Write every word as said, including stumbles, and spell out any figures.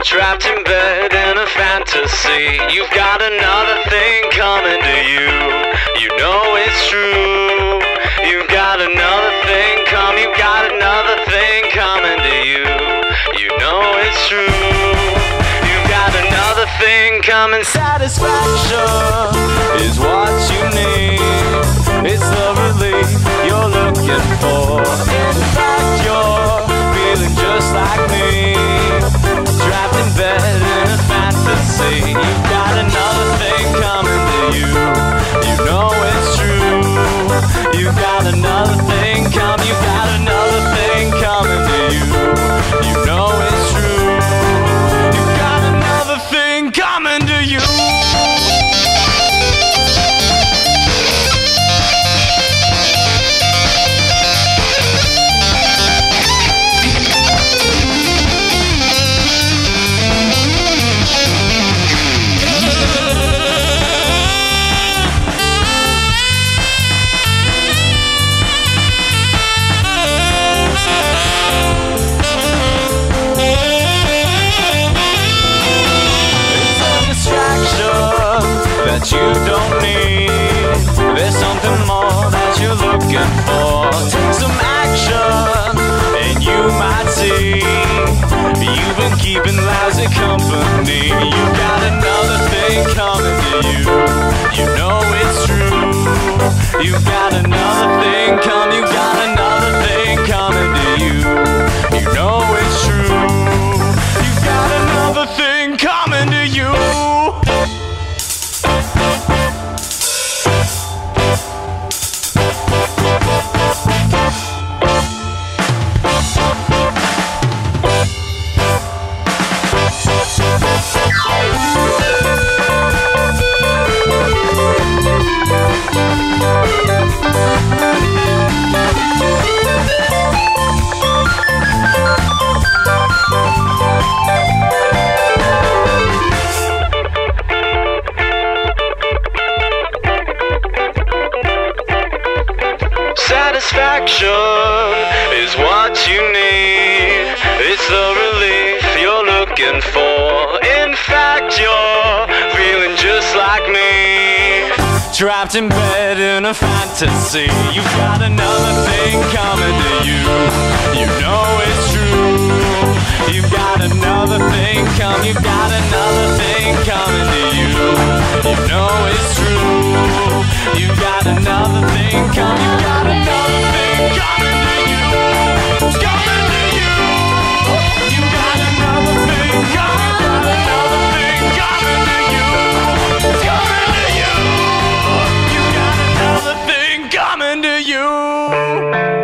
trapped in bed in a fantasy. You've got another thing coming to you. You know it's true. You've got another thing come. You've got another thing coming to you. You know it's true. You've got another thing coming. Satisfaction is what you need. It's the relief you're looking for. In fact, you're feeling just like me, trapped in bed in a fantasy. You've got another thing coming to you. You know it's true. You've got another thing coming. You've got another thing coming to you. You know it's true. You've got another thing coming to you. That you don't need. There's something more that you're looking for. Take some action and you might see you've been keeping lousy company. You've got another thing coming to you. You know it's true. You've got another thing coming. You've got another thing coming to you. You know it's true. You've got another thing coming to you. Satisfaction is what you need. It's the relief you're looking for. In fact, you're feeling just like me, trapped in bed in a fantasy. You've got another thing coming to you. You know it's true. You've got another thing coming. You've got another thing coming to you. You know it's true. You've got another thing coming. You've got another thing coming to you. It's coming to you. You've got another thing coming. Got another thing coming to you. It's coming to you. You've got another thing coming to you.